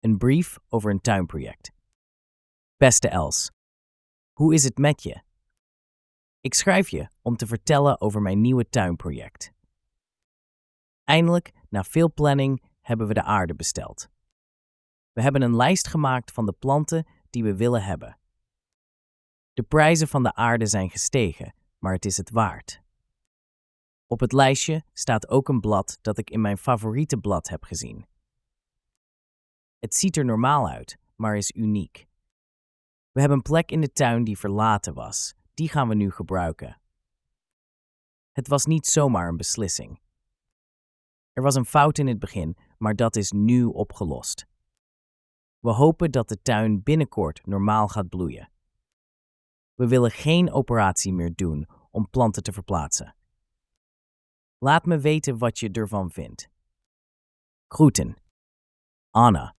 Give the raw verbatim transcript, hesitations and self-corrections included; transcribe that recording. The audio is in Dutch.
Een brief over een tuinproject. Beste Els, hoe is het met je? Ik schrijf je om te vertellen over mijn nieuwe tuinproject. Eindelijk, na veel planning, hebben we de aarde besteld. We hebben een lijst gemaakt van de planten die we willen hebben. De prijzen van de aarde zijn gestegen, maar het is het waard. Op het lijstje staat ook een blad dat ik in mijn favoriete blad heb gezien. Het ziet er normaal uit, maar is uniek. We hebben een plek in de tuin die verlaten was. Die gaan we nu gebruiken. Het was niet zomaar een beslissing. Er was een fout in het begin, maar dat is nu opgelost. We hopen dat de tuin binnenkort normaal gaat bloeien. We willen geen operatie meer doen om planten te verplaatsen. Laat me weten wat je ervan vindt. Groeten. Anna.